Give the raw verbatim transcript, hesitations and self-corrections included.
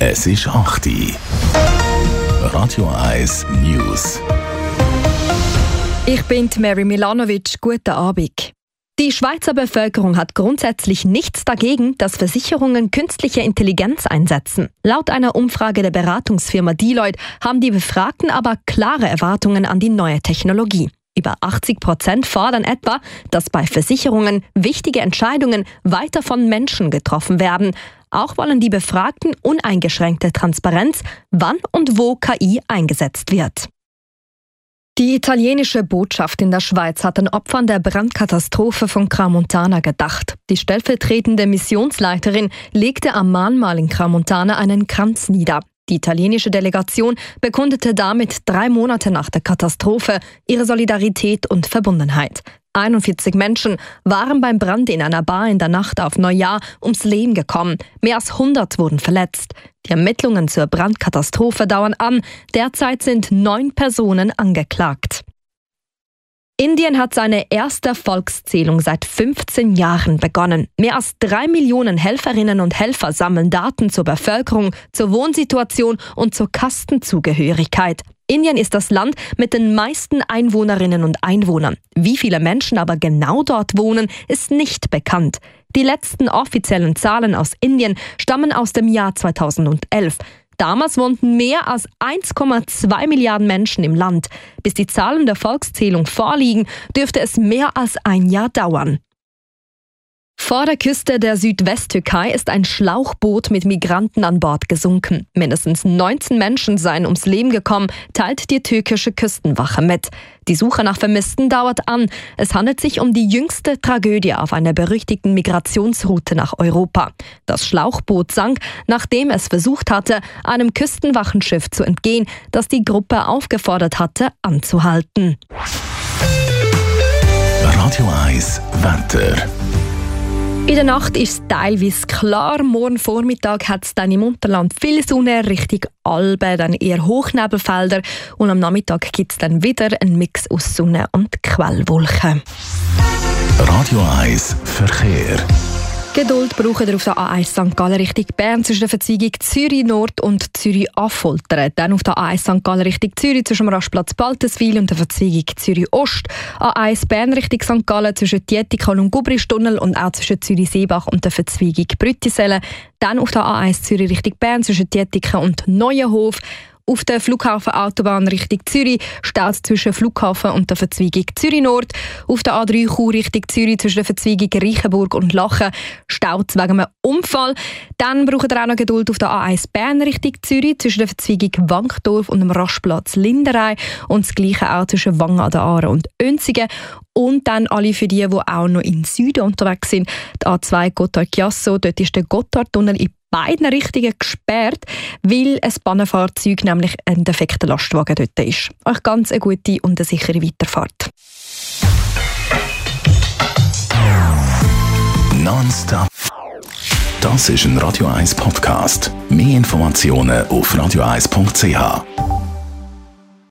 Es ist acht Uhr. Radio eins News. Ich bin Mary Milanovic. Guten Abend. Die Schweizer Bevölkerung hat grundsätzlich nichts dagegen, dass Versicherungen künstliche Intelligenz einsetzen. Laut einer Umfrage der Beratungsfirma Deloitte haben die Befragten aber klare Erwartungen an die neue Technologie. Über achtzig Prozent fordern etwa, dass bei Versicherungen wichtige Entscheidungen weiter von Menschen getroffen werden. Auch wollen die Befragten uneingeschränkte Transparenz, wann und wo K I eingesetzt wird. Die italienische Botschaft in der Schweiz hat den Opfern der Brandkatastrophe von Crans-Montana gedacht. Die stellvertretende Missionsleiterin legte am Mahnmal in Crans-Montana einen Kranz nieder. Die italienische Delegation bekundete damit drei Monate nach der Katastrophe ihre Solidarität und Verbundenheit. einundvierzig Menschen waren beim Brand in einer Bar in der Nacht auf Neujahr ums Leben gekommen. Mehr als hundert wurden verletzt. Die Ermittlungen zur Brandkatastrophe dauern an. Derzeit sind neun Personen angeklagt. Indien hat seine erste Volkszählung seit fünfzehn Jahren begonnen. Mehr als drei Millionen Helferinnen und Helfer sammeln Daten zur Bevölkerung, zur Wohnsituation und zur Kastenzugehörigkeit. Indien ist das Land mit den meisten Einwohnerinnen und Einwohnern. Wie viele Menschen aber genau dort wohnen, ist nicht bekannt. Die letzten offiziellen Zahlen aus Indien stammen aus dem Jahr zweitausendelf. Damals wohnten mehr als eins Komma zwei Milliarden Menschen im Land. Bis die Zahlen der Volkszählung vorliegen, dürfte es mehr als ein Jahr dauern. Vor der Küste der Südwesttürkei ist ein Schlauchboot mit Migranten an Bord gesunken. Mindestens neunzehn Menschen seien ums Leben gekommen, teilt die türkische Küstenwache mit. Die Suche nach Vermissten dauert an. Es handelt sich um die jüngste Tragödie auf einer berüchtigten Migrationsroute nach Europa. Das Schlauchboot sank, nachdem es versucht hatte, einem Küstenwachenschiff zu entgehen, das die Gruppe aufgefordert hatte, anzuhalten. Radio eins Wetter. In der Nacht ist es teilweise klar. Morgen Vormittag hat es dann im Unterland viel Sonne, Richtung Alben, dann eher Hochnebelfelder. Und am Nachmittag gibt es dann wieder einen Mix aus Sonne und Quellwolken. Radio eins Verkehr. Geduld braucht ihr auf der A eins Sankt Gallen Richtung Bern zwischen der Verzweigung Zürich Nord und Zürich Affoltern. Dann auf der A eins Sankt Gallen Richtung Zürich zwischen dem Rastplatz Baltenswil und der Verzweigung Zürich Ost. A eins Bern Richtung Sankt Gallen zwischen Tietikon und Gubristunnel und auch zwischen Zürich Seebach und der Verzweigung Brüttisellen. Dann auf der A eins Zürich Richtung Bern zwischen Tietikon und Neuenhof. Auf der Flughafenautobahn Richtung Zürich staut zwischen Flughafen und der Verzweigung Zürich Nord. Auf der A drei Chur Richtung Zürich zwischen der Verzweigung Reichenburg und Lachen staut wegen einem Unfall. Dann braucht ihr auch noch Geduld auf der A eins Bern Richtung Zürich zwischen der Verzweigung Wankdorf und dem Rastplatz Linderei. Und das Gleiche auch zwischen Wangen an der Aare und Önsigen. Und dann alle für die, die auch noch in Süden unterwegs sind. Die A zwei Gotthard-Chiasso, dort ist der Gotthardtunnel in beiden Richtungen gesperrt, weil ein Bahnenfahrzeug, nämlich ein defekter Lastwagen, dort ist. Euch ganz eine gute und eine sichere Weiterfahrt. Nonstop. Das ist ein Radio eins Podcast. Mehr Informationen auf radio eins punkt c h.